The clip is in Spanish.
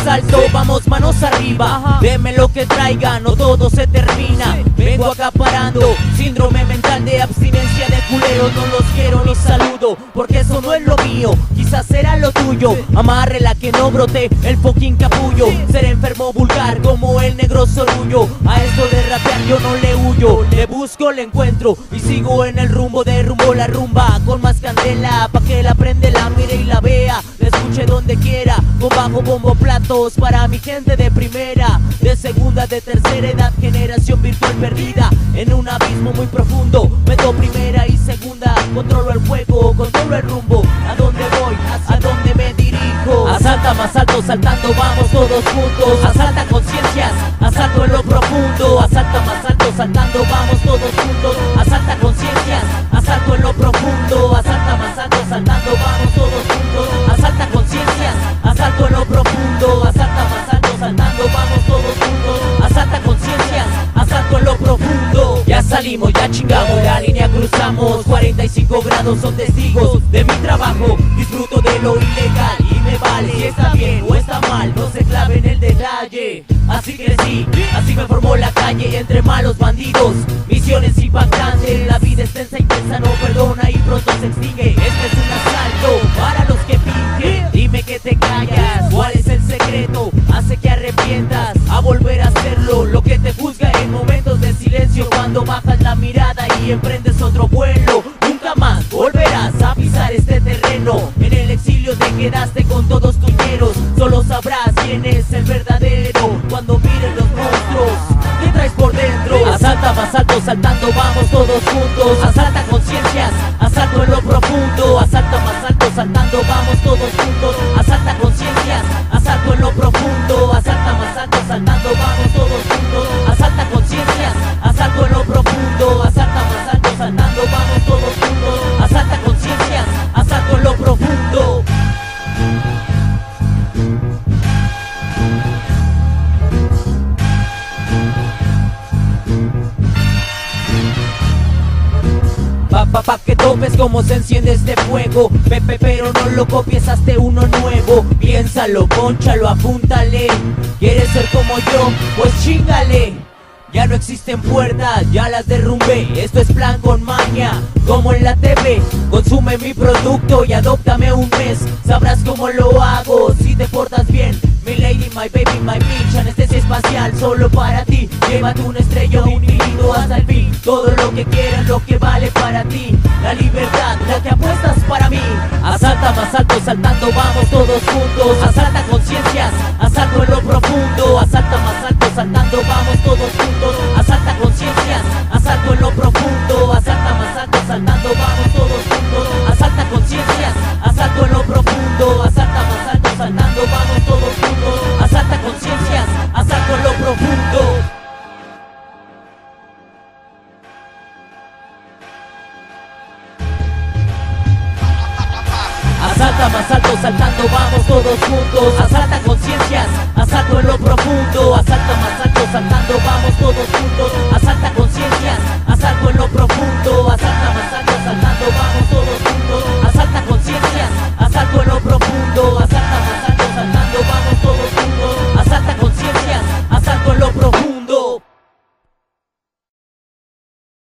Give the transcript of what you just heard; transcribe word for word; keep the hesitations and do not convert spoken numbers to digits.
alto, vamos manos arriba. Deme lo que traiga, no todo se termina. Vengo acaparando, síndrome mental de abstinencia de culeros. No los quiero ni saludo, porque eso no es lo mío. Quizás será lo tuyo, amarre la que no brote el fucking capullo. Ser enfermo vulgar como el negro sorullo. A esto de rapear yo no le huyo. Le busco, le encuentro y sigo en el rumbo de rumbo la rumba. Con más candela, pa' que la prende, la mire y la vea. La escuche donde quiera, con bajo bombo platos para mi gente de primera, de segunda, de tercera edad, generación virtual perdida en un abismo muy profundo. Meto primera y segunda, controlo el juego, controlo el rumbo. ¿A dónde voy? ¿A dónde me dirijo? Asalta más alto, saltando, vamos todos juntos. Asalta conciencias, asalto en lo profundo. Asalta más alto, saltando, vamos todos juntos. Asalta conciencias, asalto en lo profundo. Asalta más alto, saltando, vamos todos juntos. Asalta conciencias, asalto en lo profundo. Asalta más alto, saltando, vamos todos juntos. Asalta conciencias, asalto en lo profundo. Ya salimos, ya chingamos, la línea cruzamos. Cuarenta y cinco grados son testigos de mi trabajo. Disfruto de lo ilegal y me vale si está bien o está mal, no se clave en el detalle. Así crecí, así me formó la calle entre malos bandidos. Misiones impactantes, la vida es tensa y tensa, no perdona y pronto se extingue. Este es un asalto para los que fingen. Dime que te callas, ¿cuál es el secreto? Hace que arrepientas a volver a hacerlo. Lo que te juzga en momentos de silencio, cuando bajas la mirada y emprendes otro vuelo. Nunca más volverás a pisar este terreno. En el exilio te quedaste con todos tus hieros. Solo sabrás quién es el verdadero cuando mires los monstruos que traes por dentro. Asalta más alto, saltando, vamos todos juntos. Asalta conciencias, asalto en lo profundo. Asalta más alto, saltando, vamos todos juntos. Asalta conciencias, asalto en lo profundo. Asalta más alto, saltando, vamos todos juntos. Asalta conciencias, asalto en lo profundo. Asalta más alto, saltando, vamos todos juntos. Asalta conciencias, asalto en lo profundo. Pa, pa, pa que topes cómo se enciende este fuego. Pepe, pero no lo copies, hazte uno nuevo. Piénsalo, pónchalo, apúntale. ¿Quieres ser como yo? Pues chíngale. Ya no existen puertas, ya las derrumbé. Esto es plan con maña, como en la T V. Consume mi producto y adóptame un mes. Sabrás cómo lo hago si te portas bien. Mi lady, my baby, my bitch. Anestesia espacial solo para ti. Llévate una estrella, un infinito hasta el fin. Todo lo que quieras, lo que vale para ti. La libertad, la que apuestas para mí. Asalta más alto, saltando, vamos todos juntos. Asalta conciencias, asalto en lo profundo. Asalta más alto, saltando, vamos todos juntos. Asalta conciencias, asalto en lo profundo. Asalta más alto, saltando, vamos todos juntos. Asalta conciencias, asalto en lo profundo. Asalta más alto, saltando, vamos todos juntos. Asalta conciencias, asalto en lo profundo. Asalta más alto, saltando, vamos todos juntos. Asalta conciencias,